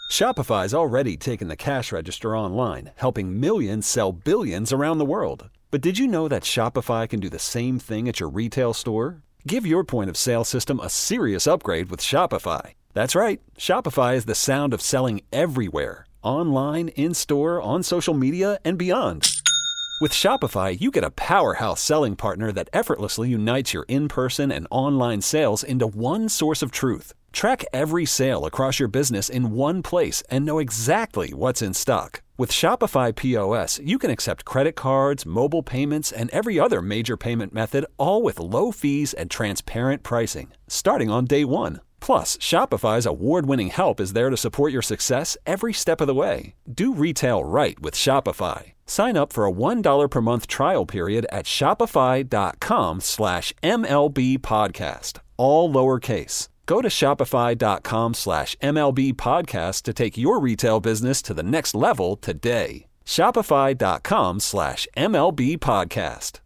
Shopify's already taken the cash register online, helping millions sell billions around the world. But did you know that Shopify can do the same thing at your retail store? Give your point of sale system a serious upgrade with Shopify. That's right. Shopify is the sound of selling everywhere. Online, in-store, on social media, and beyond. With Shopify, you get a powerhouse selling partner that effortlessly unites your in-person and online sales into one source of truth. Track every sale across your business in one place and know exactly what's in stock. With Shopify POS, you can accept credit cards, mobile payments, and every other major payment method, all with low fees and transparent pricing, starting on day one. Plus, Shopify's award-winning help is there to support your success every step of the way. Do retail right with Shopify. Sign up for a $1 per month trial period at shopify.com/MLB podcast, all lowercase. Go to shopify.com/MLB podcast to take your retail business to the next level today. Shopify.com/MLB podcast.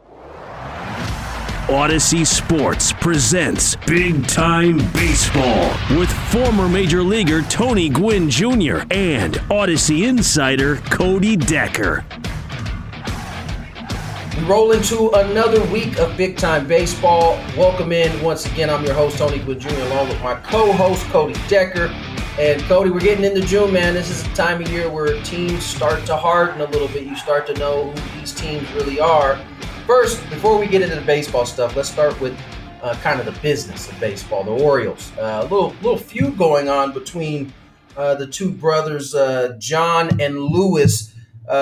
Odyssey Sports presents Big Time Baseball with former Major Leaguer Tony Gwynn Jr. and Odyssey insider Cody Decker. We roll into another week of Big Time Baseball. Welcome in once again. I'm your host, Tony Gwynn Jr., along with my co-host, Cody Decker. And Cody, we're getting into June, man. This is the time of year where teams start to harden a little bit. You start to know who these teams really are. First, before we get into the baseball stuff, let's start with kind of the business of baseball, the Orioles. A little feud going on between the two brothers, John and Luis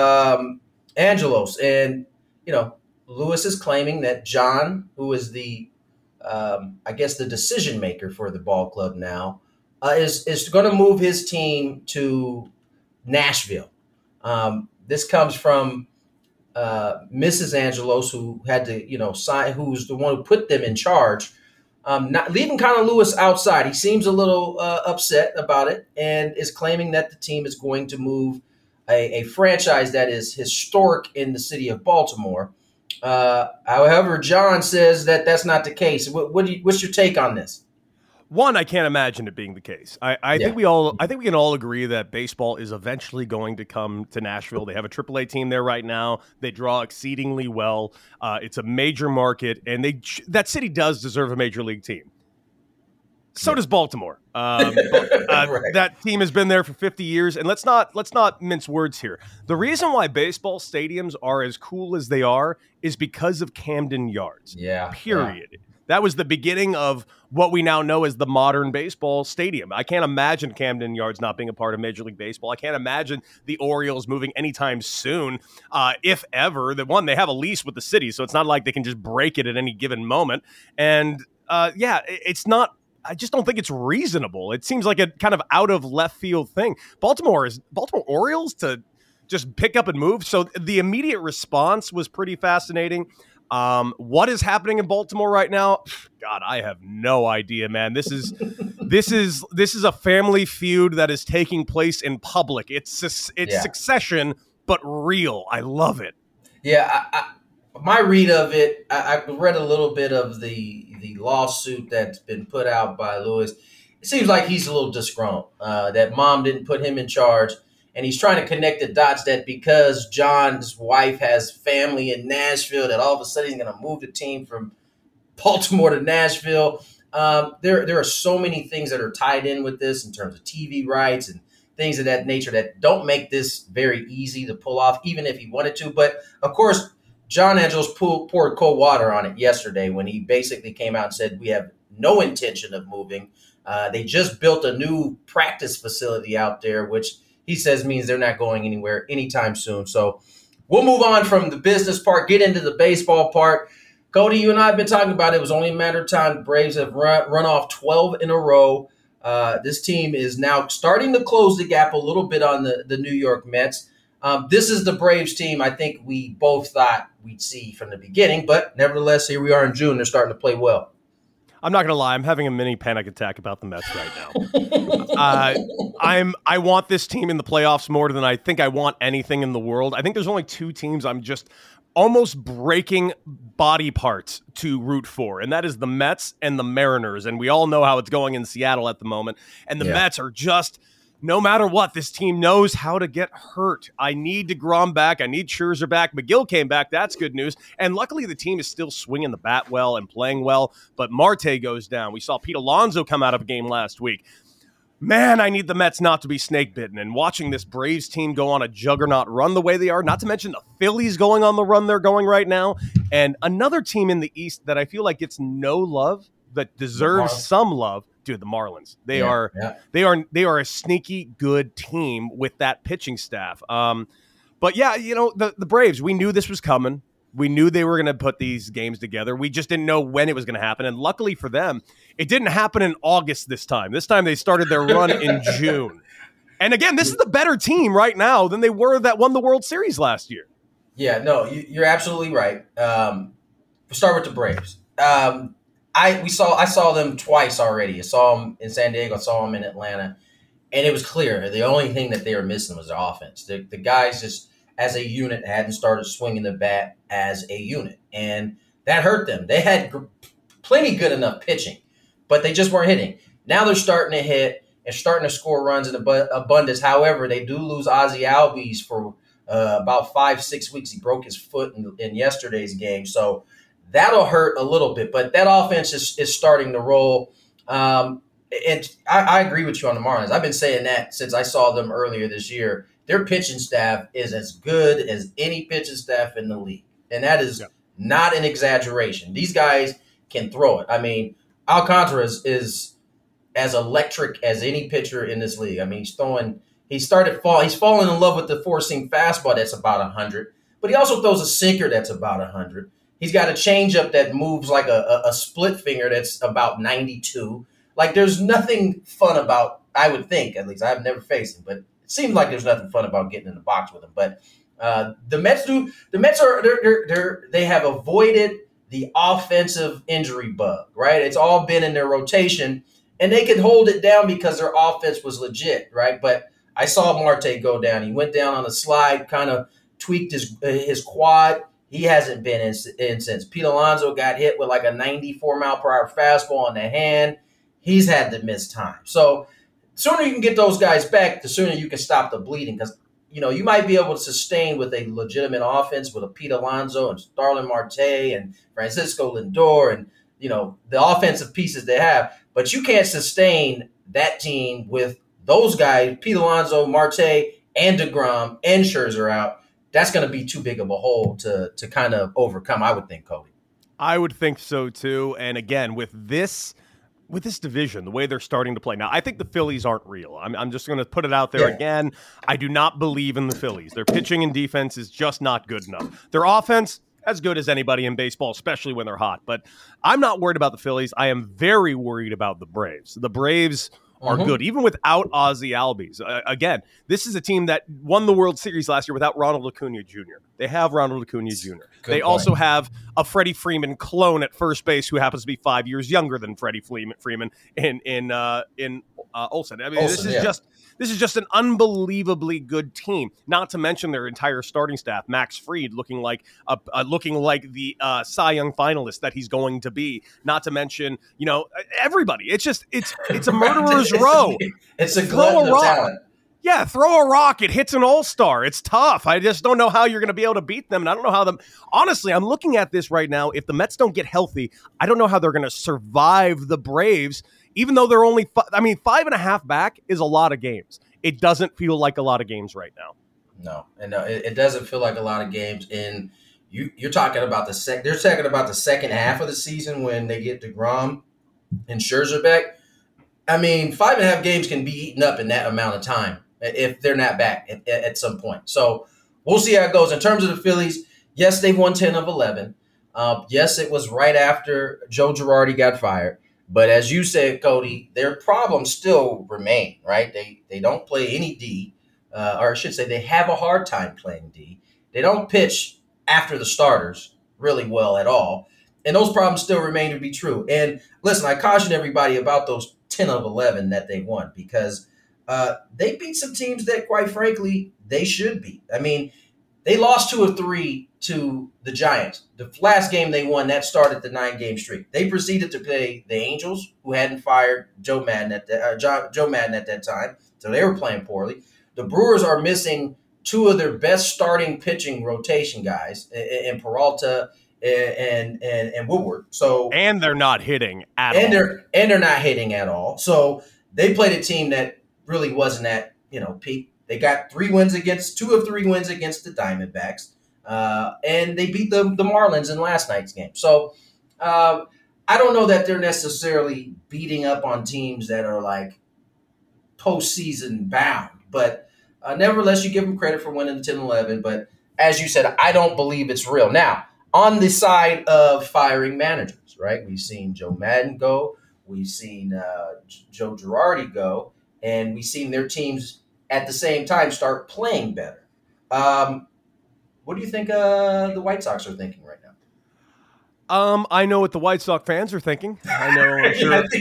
Angelos. And, you know, Luis is claiming that John, who is the decision maker for the ball club now, is going to move his team to Nashville. This comes from Mrs. Angelos, who had to, sign, who's the one who put them in charge, not leaving kind of Luis outside. He seems a little upset about it and is claiming that the team is going to move a franchise that is historic in the city of Baltimore. However, John says that that's not the case. What's your take on this? One, I can't imagine it being the case. I think we can all agree that baseball is eventually going to come to Nashville. They have a AAA team there right now. They draw exceedingly well. It's a major market, and that city does deserve a major league team. So does Baltimore. Right. That team has been there for 50 years, and let's not mince words here. The reason why baseball stadiums are as cool as they are is because of Camden Yards. Yeah. Period. Yeah. That was the beginning of what we now know as the modern baseball stadium. I can't imagine Camden Yards not being a part of Major League Baseball. I can't imagine the Orioles moving anytime soon, if ever. They have a lease with the city, so it's not like they can just break it at any given moment. And it's not. I just don't think it's reasonable. It seems like a kind of out of left field thing. Baltimore Orioles to just pick up and move. So the immediate response was pretty fascinating. What is happening in Baltimore right now? God, I have no idea, man. This is a family feud that is taking place in public. It's Succession, but real. I love it. Yeah, my read of it, I read a little bit of the lawsuit that's been put out by Luis. It seems like he's a little disgruntled, that mom didn't put him in charge. And he's trying to connect the dots that because John's wife has family in Nashville, that all of a sudden he's going to move the team from Baltimore to Nashville. There are so many things that are tied in with this in terms of TV rights and things of that nature that don't make this very easy to pull off, even if he wanted to. But, of course, John Angelos poured cold water on it yesterday when he basically came out and said, we have no intention of moving. They just built a new practice facility out there, which he says means they're not going anywhere anytime soon. So we'll move on from the business part, get into the baseball part. Cody, you and I have been talking about it. It was only a matter of time. The Braves have run off 12 in a row. This team is now starting to close the gap a little bit on the New York Mets. This is the Braves team I think we both thought we'd see from the beginning. But nevertheless, here we are in June. They're starting to play well. I'm not going to lie. I'm having a mini panic attack about the Mets right now. I want this team in the playoffs more than I think I want anything in the world. I think there's only two teams I'm just almost breaking body parts to root for, and that is the Mets and the Mariners. And we all know how it's going in Seattle at the moment. And the Mets are just no matter what, this team knows how to get hurt. I need DeGrom back. I need Scherzer back. McGill came back. That's good news. And luckily, the team is still swinging the bat well and playing well. But Marte goes down. We saw Pete Alonso come out of a game last week. Man, I need the Mets not to be snake bitten. And watching this Braves team go on a juggernaut run the way they are, not to mention the Phillies going on the run they're going right now, and another team in the East that I feel like gets no love, that deserves some love. Dude, the Marlins. They are a sneaky good team with that pitching staff. But yeah, the Braves, we knew this was coming. We knew they were going to put these games together. We just didn't know when it was going to happen. And luckily for them, it didn't happen in August this time. This time they started their run in June. And again, this is the better team right now than they were that won the World Series last year. Yeah, no, you're absolutely right. We'll start with the Braves. I saw them twice already. I saw them in San Diego. I saw them in Atlanta, and it was clear the only thing that they were missing was their offense. The guys just, as a unit, hadn't started swinging the bat as a unit, and that hurt them. They had plenty good enough pitching, but they just weren't hitting. Now they're starting to hit and starting to score runs in abundance. However, they do lose Ozzy Albies for about 5-6 weeks. He broke his foot in yesterday's game, so that'll hurt a little bit, but that offense is starting to roll. And I agree with you on the Marlins. I've been saying that since I saw them earlier this year. Their pitching staff is as good as any pitching staff in the league. And that is not an exaggeration. These guys can throw it. I mean, Alcantara is as electric as any pitcher in this league. I mean, he's fallen in love with the four-seam fastball that's about 100, but he also throws a sinker that's about 100. He's got a changeup that moves like a split finger that's about 92. Like, there's nothing fun about, I would think, at least. I've never faced him, but it seems like there's nothing fun about getting in the box with him. But the Mets do. The Mets they have avoided the offensive injury bug, right? It's all been in their rotation, and they could hold it down because their offense was legit, right? But I saw Marte go down. He went down on a slide, kind of tweaked his quad. He hasn't been in since. Pete Alonso got hit with like a 94-mile-per-hour fastball in the hand. He's had to miss time. So the sooner you can get those guys back, the sooner you can stop the bleeding. Because, you might be able to sustain with a legitimate offense with a Pete Alonso and Starlin Marte and Francisco Lindor and, the offensive pieces they have. But you can't sustain that team with those guys, Pete Alonso, Marte, and DeGrom, and Scherzer out. That's going to be too big of a hole to kind of overcome, I would think, Cody. I would think so, too. And again, with this division, the way they're starting to play. Now, I think the Phillies aren't real. I'm just going to put it out there again. I do not believe in the Phillies. Their pitching and defense is just not good enough. Their offense, as good as anybody in baseball, especially when they're hot. But I'm not worried about the Phillies. I am very worried about the Braves. The Braves are good, even without Ozzy Albies. Again, this is a team that won the World Series last year without Ronald Acuna Jr. They have Ronald Acuna Jr. They also have a Freddie Freeman clone at first base who happens to be 5 years younger than Freddie Freeman in Olsen. I mean, this is just an unbelievably good team. Not to mention their entire starting staff. Max Fried looking like the Cy Young finalist that he's going to be. Not to mention, everybody. It's a murderer's row. It's a glutton of talent. Yeah, throw a rock. It hits an all-star. It's tough. I just don't know how you're going to be able to beat them. And I don't know how honestly, I'm looking at this right now. If the Mets don't get healthy, I don't know how they're going to survive the Braves, even though they're only 5.5 back is a lot of games. It doesn't feel like a lot of games right now. No, and it doesn't feel like a lot of games. And you're talking about they're talking about the second half of the season when they get DeGrom and Scherzer back. I mean, 5.5 games can be eaten up in that amount of time if they're not back at some point. So we'll see how it goes. In terms of the Phillies, yes, they've won 10 of 11. Yes, it was right after Joe Girardi got fired. But as you said, Cody, their problems still remain, right? They don't play any D, or I should say they have a hard time playing D. They don't pitch after the starters really well at all. And those problems still remain to be true. And listen, I caution everybody about those 10 of 11 that they won because they beat some teams that, quite frankly, they should beat. I mean, they lost 2 of 3 to the Giants. The last game they won, that started the 9-game streak. They proceeded to play the Angels, who hadn't fired Joe Madden at that time, so they were playing poorly. The Brewers are missing two of their best starting pitching rotation guys in Peralta and Woodward. And they're not hitting at all. They're not hitting at all. So they played a team that really wasn't at peak. They got 2 of 3 wins against the Diamondbacks, and they beat the Marlins in last night's game. So I don't know that they're necessarily beating up on teams that are like postseason bound, but nevertheless, you give them credit for winning the 10-11. But as you said, I don't believe it's real. Now, on the side of firing managers, right? We've seen Joe Madden go. We've seen Joe Girardi go. And we've seen their teams at the same time start playing better. What do you think the White Sox are thinking right now? I know what the White Sox fans are thinking. I'm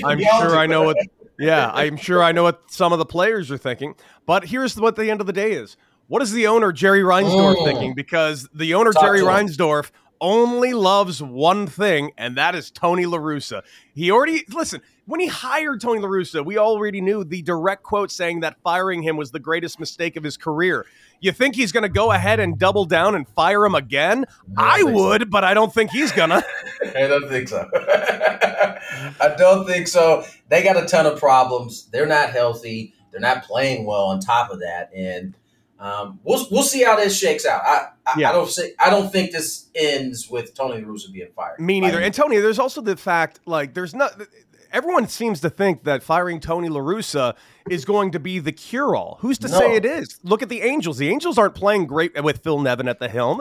sure I know what some of the players are thinking. But here's what the end of the day is. What is the owner, Jerry Reinsdorf, thinking? Because the owner, Jerry Reinsdorf, only loves one thing, and that is Tony La Russa. When he hired Tony La Russa, we already knew the direct quote saying that firing him was the greatest mistake of his career. You think he's going to go ahead and double down and fire him again? I would, but I don't think he's going to. I don't think so. I don't think so. They got a ton of problems. They're not healthy. They're not playing well on top of that. And we'll see how this shakes out. I don't think this ends with Tony La Russa being fired. Me neither. And Tony, there's also the fact, everyone seems to think that firing Tony La Russa is going to be the cure-all. Who's to say it is? Look at the Angels. The Angels aren't playing great with Phil Nevin at the helm.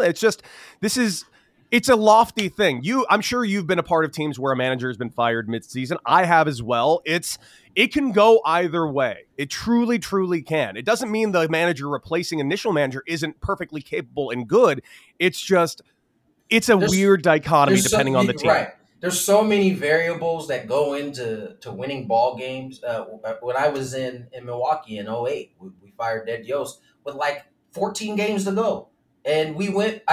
It's a lofty thing. I'm sure you've been a part of teams where a manager has been fired mid-season. I have as well. It can go either way. It truly, truly can. It doesn't mean the manager replacing initial manager isn't perfectly capable and good. It's a weird dichotomy depending on the team. Right. There's so many variables that go into winning ball games. When I was in Milwaukee in 2008, we fired Ned Yost with 14 games to go. And we went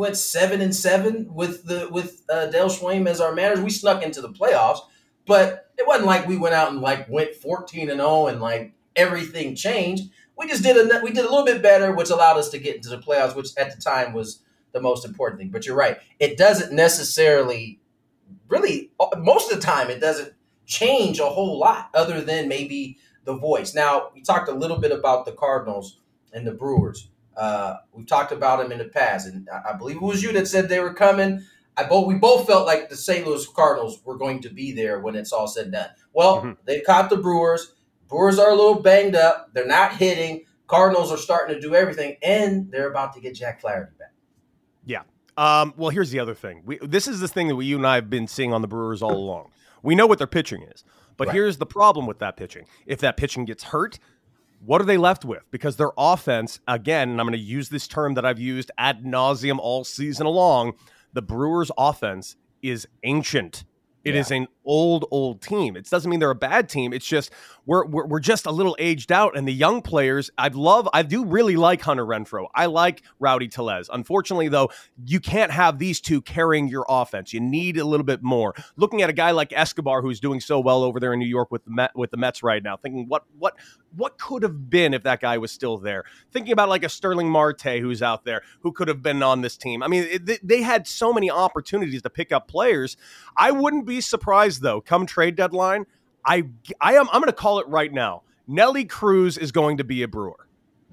7-7 with Dale Schwayme as our manager. We snuck into the playoffs, but it wasn't like we went out and went 14-0 and everything changed. We just did a little bit better, which allowed us to get into the playoffs, which at the time was the most important thing. But you're right. It doesn't necessarily really, most of the time, it doesn't change a whole lot other than maybe the voice. Now, we talked a little bit about the Cardinals and the Brewers. We've talked about them in the past, and I believe it was you that said they were coming. We both felt like the St. Louis Cardinals were going to be there when it's all said and done. Well, They caught the Brewers. Brewers are a little banged up. They're not hitting. Cardinals are starting to do everything, and they're about to get Jack Flaherty back. Yeah. Well, here's the other thing. This is the thing that you and I have been seeing on the Brewers all along. We know what their pitching is, but here's the problem with that pitching. If that pitching gets hurt, what are they left with? Because their offense, again, and I'm going to use this term that I've used ad nauseum all season long, the Brewers' offense is ancient. It is an old team. It doesn't mean they're a bad team. It's just we're just a little aged out, and the young players, I do really like Hunter Renfroe. I like Rowdy Tellez. Unfortunately, though, you can't have these two carrying your offense. You need a little bit more. Looking at a guy like Escobar, who's doing so well over there in New York with the Mets right now, thinking what could have been if that guy was still there? Thinking about a Sterling Marte who's out there who could have been on this team. I mean, they had so many opportunities to pick up players. I wouldn't be surprised, though, come trade deadline, I'm going to call it right now. Nelly Cruz is going to be a Brewer.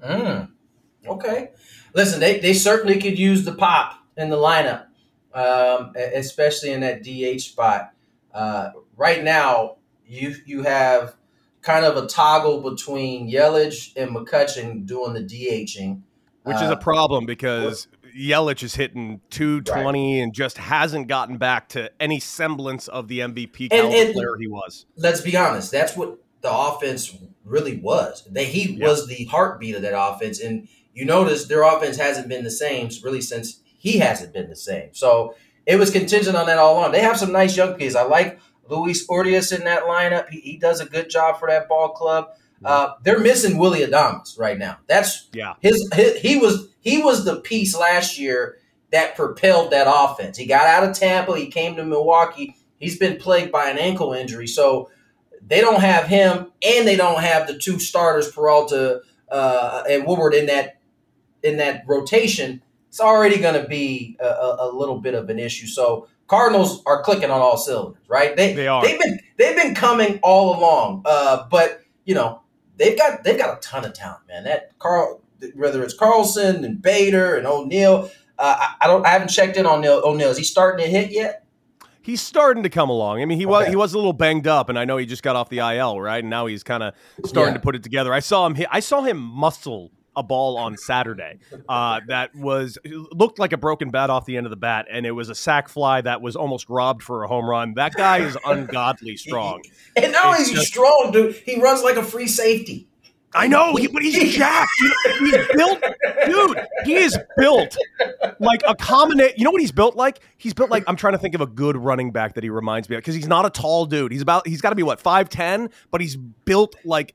Okay. Listen, they certainly could use the pop in the lineup, especially in that DH spot. Right now, you have kind of a toggle between Yelich and McCutchen doing the DHing. Which is a problem because Yelich is hitting 220 and just hasn't gotten back to any semblance of the MVP caliber player he was. Let's be honest. That's what the offense really was. He was the heartbeat of that offense. And you notice their offense hasn't been the same really since he hasn't been the same. So it was contingent on that all along. They have some nice young kids. I like Luis Urias in that lineup. He does a good job for that ball club. They're missing Willy Adames right now. He was the piece last year that propelled that offense. He got out of Tampa. He came to Milwaukee. He's been plagued by an ankle injury. So they don't have him, and they don't have the two starters, Peralta and Woodward, in that rotation. It's already going to be a little bit of an issue. So Cardinals are clicking on all cylinders, right? They are. They've been coming all along, but they've got a ton of talent, man. Whether it's Carlson and Bader and O'Neal, I haven't checked in on O'Neal. Is he starting to hit yet? He's starting to come along. I mean, he was a little banged up, and I know he just got off the IL, right? And now he's kind of starting to put it together. I saw him muscle a ball on Saturday that looked like a broken bat off the end of the bat, and it was a sac fly that was almost robbed for a home run. That guy is ungodly strong. And not only is he strong, dude, he runs like a free safety. I know, but he's jacked. He's built, dude. He is built like a combination. You know what he's built like? He's built like, I'm trying to think of a good running back that he reminds me of, because he's not a tall dude. He's got to be 5'10", but he's built like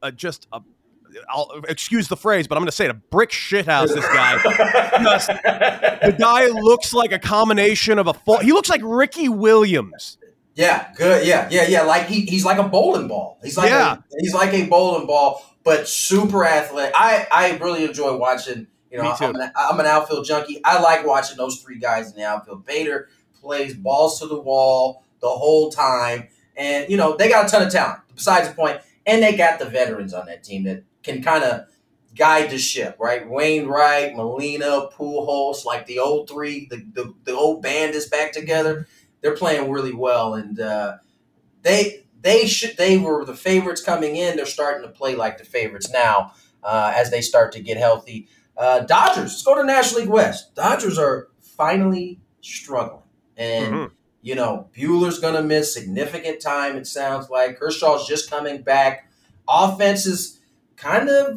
I'll excuse the phrase, but I'm going to say it, a brick shithouse. This guy, the guy looks like a combination of he looks like Ricky Williams. Yeah, good. Yeah. Like he's like a bowling ball. He's like a bowling ball, but super athletic. I really enjoy watching. Me too. I'm an outfield junkie. I like watching those three guys in the outfield. Bader plays balls to the wall the whole time, and they got a ton of talent. Besides the point, and they got the veterans on that team that can kind of guide the ship, right? Wainwright, Molina, Pujols, like the old three, the old band is back together. They're playing really well, and they were the favorites coming in. They're starting to play like the favorites now as they start to get healthy. Dodgers, let's go to National League West. Dodgers are finally struggling, and Buehler's going to miss significant time, it sounds like. Kershaw's just coming back. Offense is kind of,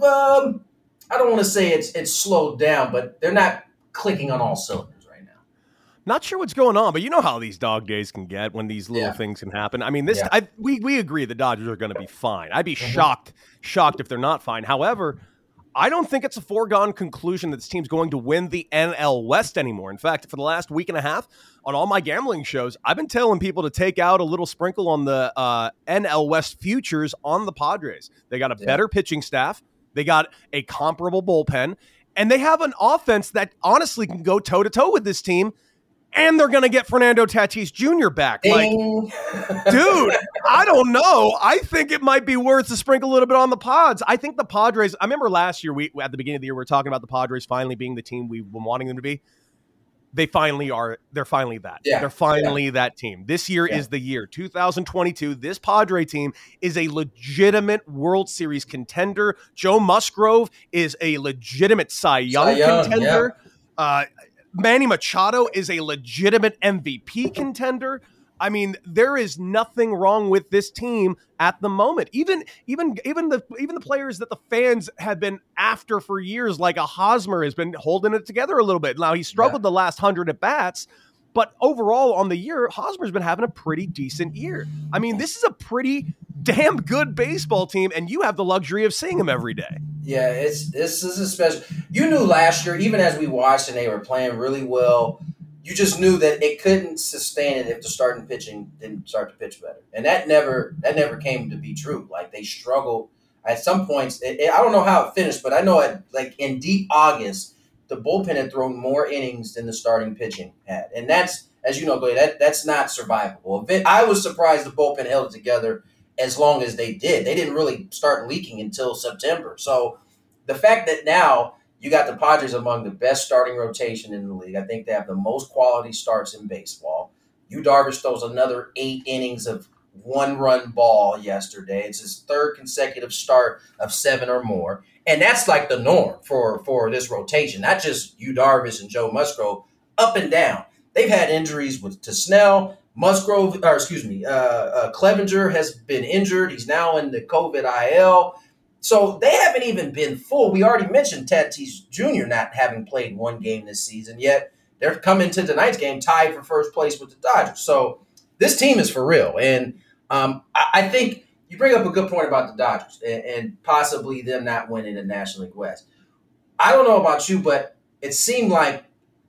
I don't want to say it's slowed down, but they're not clicking on all cylinders right now. Not sure what's going on, but you know how these dog days can get when these little things can happen. I mean, we agree the Dodgers are going to be fine. I'd be shocked if they're not fine. However, I don't think it's a foregone conclusion that this team's going to win the NL West anymore. In fact, for the last week and a half on all my gambling shows, I've been telling people to take out a little sprinkle on the NL West futures on the Padres. They got a better pitching staff. They got a comparable bullpen. And they have an offense that honestly can go toe-to-toe with this team. And they're going to get Fernando Tatis Jr. back. Ding. Like, dude, I don't know. I think it might be worth to sprinkle a little bit on the Pods. I think the Padres, I remember last year, at the beginning of the year, we were talking about the Padres finally being the team we've been wanting them to be. They finally are. They're finally that. Yeah. They're finally that team. This year is the year. 2022, this Padre team is a legitimate World Series contender. Joe Musgrove is a legitimate Cy Young contender. Yeah. Manny Machado is a legitimate MVP contender. I mean, there is nothing wrong with this team at the moment. Even the players that the fans have been after for years, like a Hosmer, has been holding it together a little bit. Now, he struggled the last 100 at bats, but overall on the year, Hosmer's been having a pretty decent year. I mean, this is a pretty damn good baseball team, and you have the luxury of seeing them every day. Yeah, this is a special. You knew last year, even as we watched and they were playing really well, you just knew that it couldn't sustain it if the starting pitching didn't start to pitch better, and that never came to be true. Like, they struggled at some points. I don't know how it finished, but I know in deep August, the bullpen had thrown more innings than the starting pitching had, and that's, as you know, that's not survivable. I was surprised the bullpen held it together as long as they did. They didn't really start leaking until September. So the fact that now you got the Padres among the best starting rotation in the league, I think they have the most quality starts in baseball. Yu Darvish throws another 8 innings of one-run ball yesterday. It's his third consecutive start of 7 or more. And that's like the norm for this rotation, not just Yu Darvish and Joe Musgrove, up and down. They've had injuries to Snell. Clevenger has been injured. He's now in the COVID IL. So they haven't even been full. We already mentioned Tatis Jr. not having played one game this season, yet they're coming to tonight's game tied for first place with the Dodgers. So this team is for real. And I think you bring up a good point about the Dodgers and possibly them not winning the National League West. I don't know about you, but it seemed like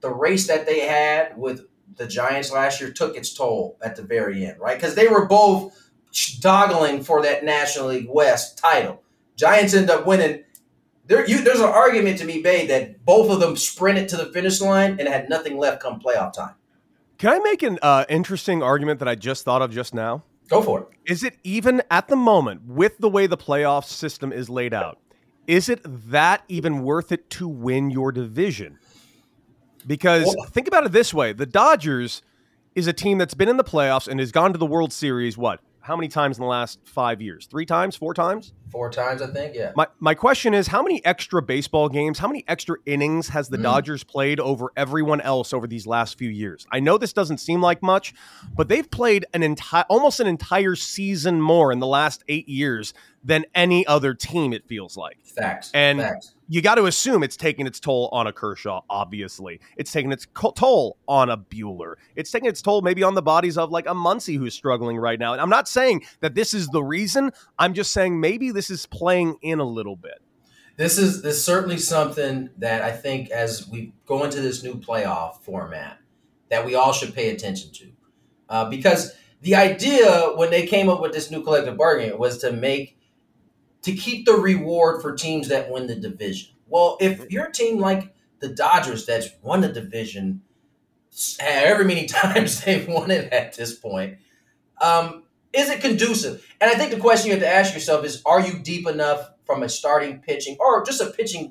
the race that they had with the Giants last year took its toll at the very end, right? Because they were both doggling for that National League West title. Giants end up winning. There's an argument to be made that both of them sprinted to the finish line and had nothing left come playoff time. Can I make an interesting argument that I just thought of just now? Go for it. Is it even at the moment, with the way the playoff system is laid out, is it that even worth it to win your division? Because think about it this way. The Dodgers is a team that's been in the playoffs and has gone to the World Series, how many times in the last 5 years? 3 times? 4 times? 4 times, I think, yeah. My question is, how many extra baseball games, how many extra innings has the Dodgers played over everyone else over these last few years? I know this doesn't seem like much, but they've played almost an entire season more in the last 8 years than any other team, it feels like. Facts. And Facts. You got to assume it's taking its toll on a Kershaw, obviously. It's taking its toll on a Buehler. It's taking its toll maybe on the bodies of like a Muncy who's struggling right now. And I'm not saying that this is the reason. I'm just saying maybe this is playing in a little bit. This is certainly something that I think as we go into this new playoff format that we all should pay attention to. Because the idea when they came up with this new collective bargaining was to keep the reward for teams that win the division. Well, if you're a team like the Dodgers that's won the division however many times they've won it at this point, is it conducive? And I think the question you have to ask yourself is, are you deep enough from a starting pitching or just a pitching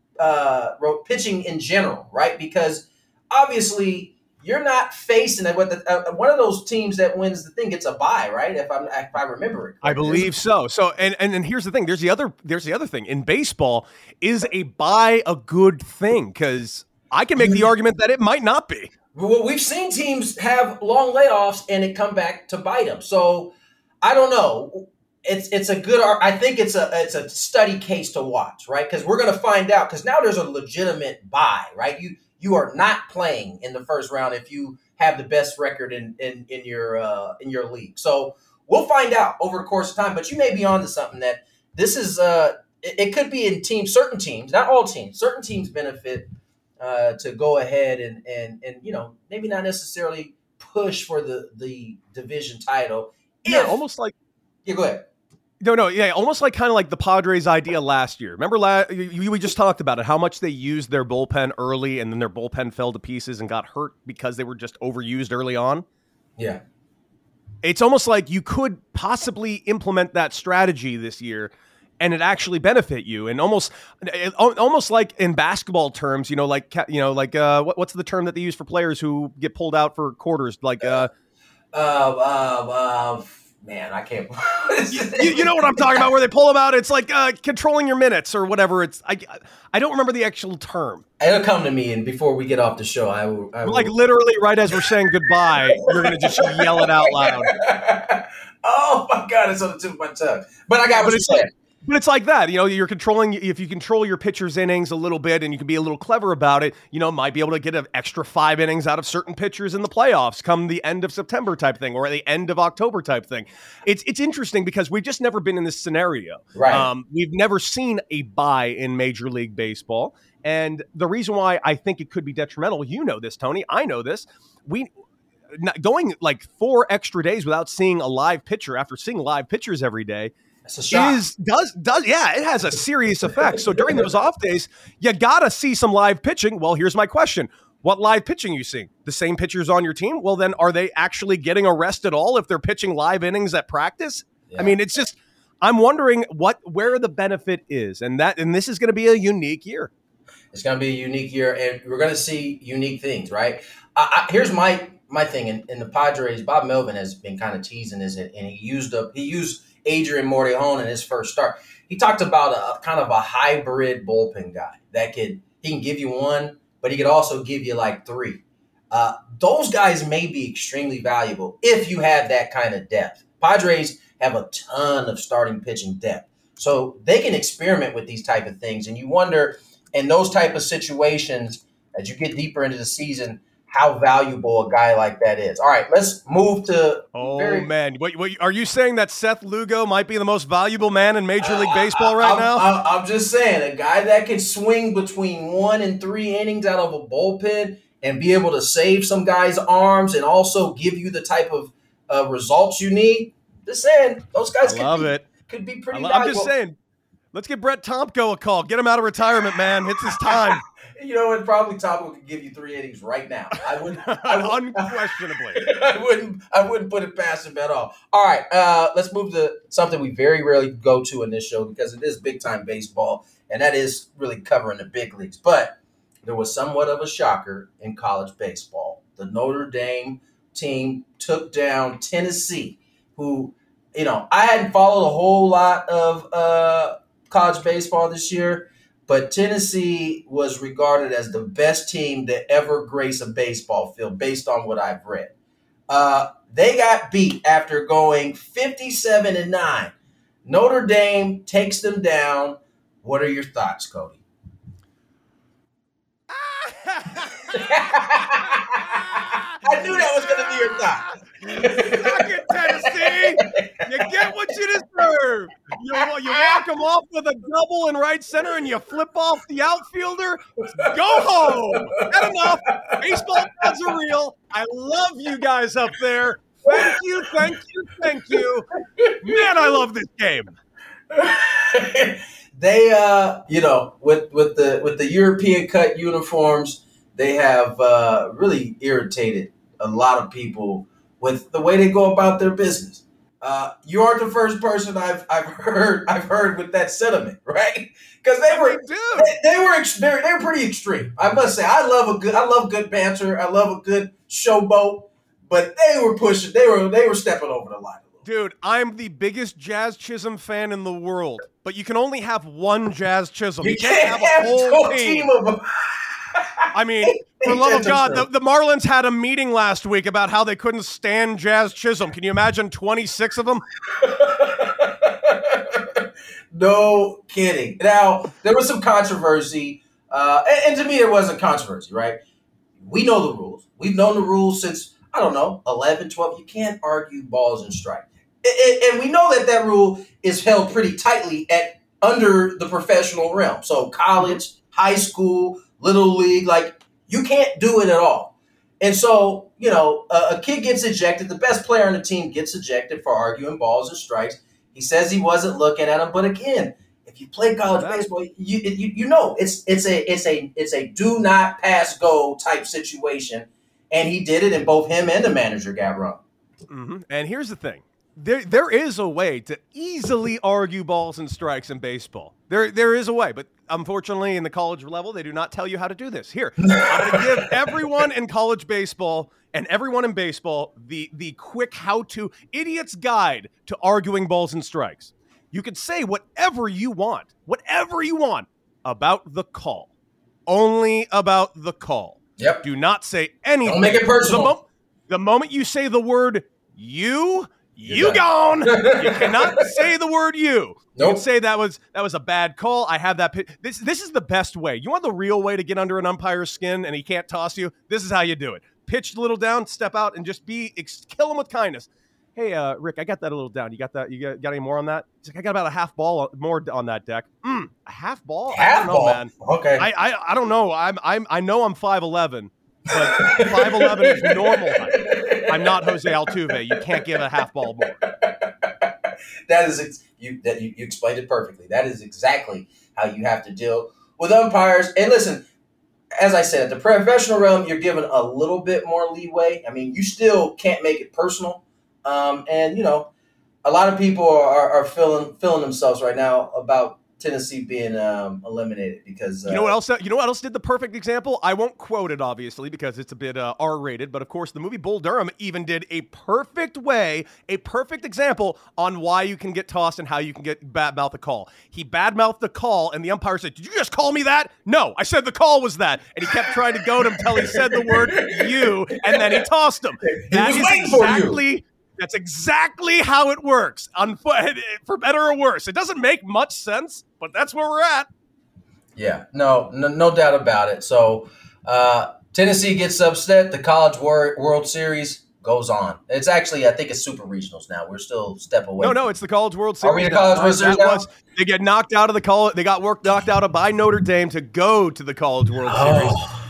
in general, right? Because obviously you're not facing it with one of those teams that wins the thing gets a bye, right? If I remember it, I believe so. So, and here's the thing. There's the other thing in baseball. Is a bye a good thing? Because I can make the argument that it might not be. Well, we've seen teams have long layoffs and it come back to bite them. So I don't know. It's a good. I think it's a study case to watch, right? Because we're going to find out. Because now there's a legitimate bye, right? You are not playing in the first round if you have the best record in your league. So we'll find out over the course of time. But you may be onto something that this is. It could be in certain teams, not all teams. Certain teams benefit to go ahead and maybe not necessarily push for the division title. Almost like. Yeah, go ahead. No, yeah, almost like kind of like the Padres' idea last year. Remember, we just talked about it, how much they used their bullpen early and then their bullpen fell to pieces and got hurt because they were just overused early on? Yeah. It's almost like you could possibly implement that strategy this year and it actually benefit you. And almost like in basketball terms, what's the term that they use for players who get pulled out for quarters? Like, man, I can't. you know what I'm talking about, where they pull them out. It's like controlling your minutes or whatever. It's I don't remember the actual term. It'll come to me, and before we get off the show, I will. Like literally right as we're saying goodbye, you're going to just yell it out loud. Oh, my God, it's on the tip of my tongue. But I got what you're saying. But it's like that, you're controlling, if you control your pitcher's innings a little bit and you can be a little clever about it, might be able to get an extra 5 innings out of certain pitchers in the playoffs come the end of September type thing or the end of October type thing. It's interesting because we've just never been in this scenario. Right. We've never seen a bye in Major League Baseball. And the reason why I think it could be detrimental, you know this, Tony, I know this, going like 4 extra days without seeing a live pitcher after seeing live pitchers every day, it has a serious effect. So during those off days, you gotta see some live pitching. Well, here's my question. What live pitching are you seeing? The same pitchers on your team? Well, then are they actually getting a rest at all if they're pitching live innings at practice? Yeah. I mean, it's just, I'm wondering where the benefit is. And this is going to be a unique year. It's going to be a unique year, and we're going to see unique things, right? Here's my thing. In the Padres, Bob Melvin has been kind of teasing this, and he used Adrian Morejon in his first start. He talked about a kind of a hybrid bullpen guy that he can give you one, but he could also give you like 3. Those guys may be extremely valuable if you have that kind of depth. Padres have a ton of starting pitching depth, so they can experiment with these type of things. And you wonder, in those type of situations, as you get deeper into the season, how valuable a guy like that is. All right, let's move to. Man, what are you saying that Seth Lugo might be the most valuable man in Major League Baseball now? I'm just saying, a guy that can swing between 1 and 3 innings out of a bullpen and be able to save some guys' arms and also give you the type of results you need, just saying, those guys could be pretty valuable. I'm just saying, let's give Brett Tomko a call. Get him out of retirement, man. It's his time. You know, and probably Tomko could give you 3 innings right now. Unquestionably. I wouldn't put it past him at all. All right, let's move to something we very rarely go to in this show because it is big-time baseball, and that is really covering the big leagues. But there was somewhat of a shocker in college baseball. The Notre Dame team took down Tennessee, who, you know, I hadn't followed a whole lot of college baseball this year, but Tennessee was regarded as the best team to ever grace a baseball field based on what I've read. They got beat after going 57-9. Notre Dame takes them down. What are your thoughts, Cody? I knew that was going to be your thought. Suck it, Tennessee. You get what you deserve. You walk them off with a double in right center and you flip off the outfielder. Go home. That's enough. Baseball gods are real. I love you guys up there. Thank you. Man, I love this game. They, with the European cut uniforms, they have really irritated a lot of people with the way they go about their business. You aren't the first person I've heard with that sentiment, right? Because they were pretty extreme. I must say, I love good banter. I love a good showboat, but they were pushing. They were stepping over the line. Dude, I'm the biggest Jazz Chisholm fan in the world, but you can only have one Jazz Chisholm. You can't have a whole team of them. I mean, for the love of God, the Marlins had a meeting last week about how they couldn't stand Jazz Chisholm. Can you imagine 26 of them? No kidding. Now, there was some controversy, and to me, there wasn't controversy, right? We know the rules. We've known the rules since, 11, 12. You can't argue balls and strikes. And we know that rule is held pretty tightly under the professional realm. So college, high school, little league, like you can't do it at all. And so, a kid gets ejected. The best player on the team gets ejected for arguing balls and strikes. He says he wasn't looking at them. But again, if you play college baseball, it's a do not pass go type situation. And he did it, and both him and the manager got wrong. Mm-hmm. And here's the thing. There is a way to easily argue balls and strikes in baseball. There is a way, but unfortunately in the college level, they do not tell you how to do this. Here, I'm going to give everyone in college baseball and everyone in baseball the quick how-to idiot's guide to arguing balls and strikes. You can say whatever you want about the call. Only about the call. Yep. Do not say anything. Don't make it personal. The moment you say the word you gone. You cannot say the word you. Nope. You can say that was a bad call. I have that. This is the best way. You want the real way to get under an umpire's skin and he can't toss you? This is how you do it. Pitch a little down, step out, and just kill him with kindness. Hey, Rick, I got that a little down. You got that? You got any more on that? He's like, I got about a half ball more on that deck. A half ball? I don't know, man. Okay. I don't know. I know I'm 5'11", but 5'11" is normal height. I'm not Jose Altuve. You can't give a half ball more. You explained it perfectly. That is exactly how you have to deal with umpires. And listen, as I said, at the professional realm, you're given a little bit more leeway. I mean, you still can't make it personal. And a lot of people are feeling themselves right now about Tennessee being eliminated because you know what else did the perfect example? I won't quote it obviously because it's a bit R-rated, but of course the movie Bull Durham even did a perfect example on why you can get tossed and how you can get badmouth a call. He badmouthed the call and the umpire said, "Did you just call me that?" "No, I said the call was that." And he kept trying to goad him until he said the word you, and then he tossed him. That's exactly how it works, for better or worse. It doesn't make much sense, but that's where we're at. Yeah, no doubt about it. So Tennessee gets upset. The College World Series goes on. It's actually, I think it's Super Regionals now. We're still a step away. No, it's the College World Series. Are we the College World Series now? They get knocked out of the college. They got knocked out by Notre Dame to go to the College World Series.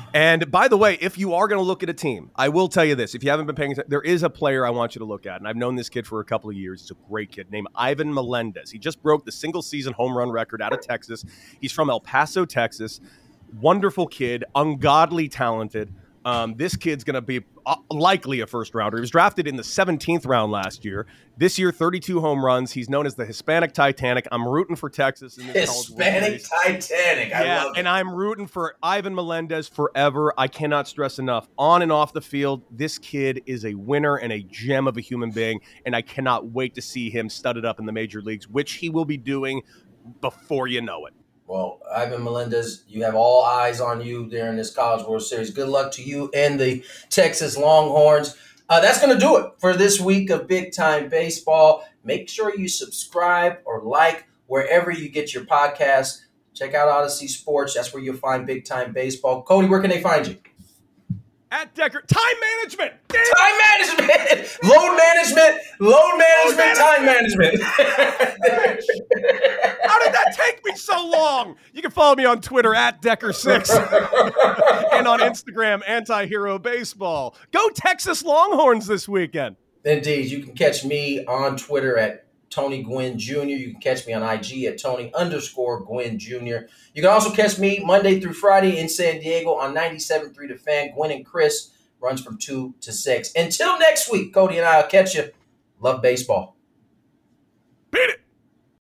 And by the way, if you are going to look at a team, I will tell you this. If you haven't been paying attention, there is a player I want you to look at. And I've known this kid for a couple of years. He's a great kid named Ivan Melendez. He just broke the single-season home run record out of Texas. He's from El Paso, Texas. Wonderful kid, ungodly talented. This kid's going to be likely a first rounder. He was drafted in the 17th round last year. This year, 32 home runs. He's known as the Hispanic Titanic. I'm rooting for Texas in this Hispanic Titanic. I love it. And I'm rooting for Ivan Melendez forever. I cannot stress enough. On and off the field, this kid is a winner and a gem of a human being, and I cannot wait to see him studded up in the major leagues, which he will be doing before you know it. Well, Ivan Melendez, you have all eyes on you during this College World Series. Good luck to you and the Texas Longhorns. That's going to do it for this week of Big Time Baseball. Make sure you subscribe or like wherever you get your podcasts. Check out Odyssey Sports. That's where you'll find Big Time Baseball. Cody, where can they find you? At Decker. Time management. Damn. Time management. Load management. Time management. How did that take me so long? You can follow me on Twitter at Decker6 and on Instagram, Antihero Baseball. Go Texas Longhorns this weekend. Indeed. You can catch me on Twitter at Tony Gwynn Jr. You can catch me on IG at Tony_Gwynn Jr. You can also catch me Monday through Friday in San Diego on 97.3 The Fan. Gwynn and Chris runs from 2 to 6. Until next week, Cody and I will catch you. Love baseball. Beat it.